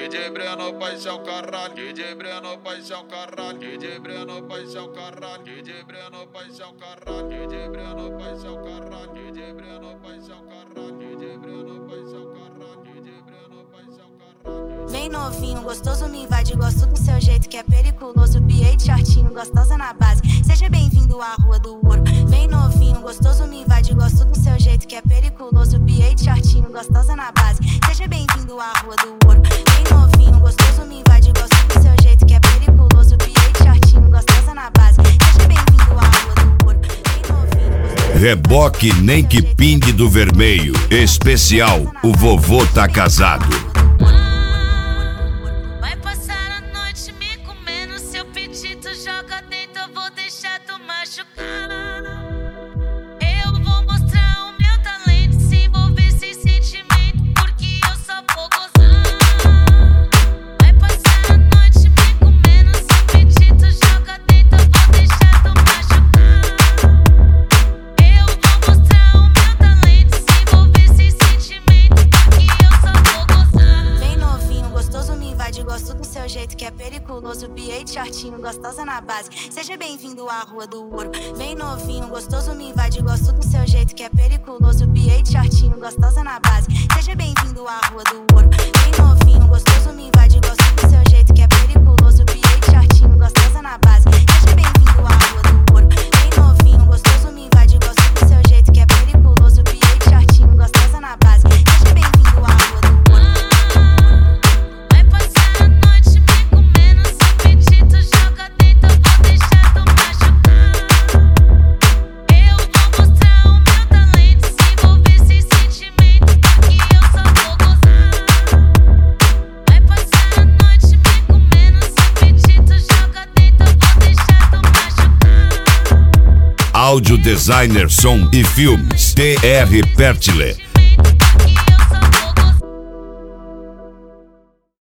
DJ Breno paixão caralho, DJ Breno paixão caralho, DJ Breno paixão caralho, DJ Breno paixão caralho, DJ Breno paixão caralho, DJ Breno paixão caralho, DJ Breno paixão caralho, DJ Breno paixão caralho. Vem novinho, gostoso, me invade, gosto do seu jeito que é periculoso, B8 shortinho, gostosa na base. Seja bem-vindo à Rua do Ouro. Vem novinho, gostoso, me invade, gosto do seu jeito que é periculoso, B8 shortinho, gostosa na base. Seja bem-vindo à Rua do Ouro. Vem novinho, gostoso, me invade, gosto do seu jeito que é periculoso, B8 shortinho, gostosa na base. Seja bem-vindo à Rua do Ouro. Vem novinho, gostoso. Reboque nem que pingue do vermelho. Especial, o vovô tá casado. Vai passar a noite me comendo, seu apetite joga dentro, eu vou deixar tu machucar. Eu vou mostrar o meu talento, se envolver sem sentimento, porque eu só vou gozar. Vai passar a noite me comendo, seu apetite joga dentro, eu vou deixar tu machucar. Eu vou mostrar o meu talento, se envolver sem sentimento, porque eu só vou gozar. Vem novinho, gostoso, me invade, gosto do seu jeito que é periculoso, B8 shortinho, gostosa na base. Seja bem-vindo à Rua do Ouro. Vem novinho, gostoso, me invade, gosto do seu jeito que é periculoso, B8 shortinho, gostosa na base. Seja bem-vindo à Rua do Ouro. Vem novinho, gostoso, me invade, gosto do seu jeito que é periculoso, B8 shortinho, gostosa na base. Seja bem-vindo à Rua do Ouro. Vem novinho, gostoso, me invade, gosto do seu jeito que é periculoso, B8 shortinho, gostosa na base. Seja bem-vindo à Rua do Ouro. Vai passar a noite me comendo, seu apetite joga dentro, eu vou deixar tu machucar. Eu vou mostrar o meu talento, se envolver sem sentimento, porque eu só vou gozar. Vai passar a noite me comendo, seu apetite joga dentro, eu vou deixar tu machucar. Áudio designer, som e filmes, TR Pertile.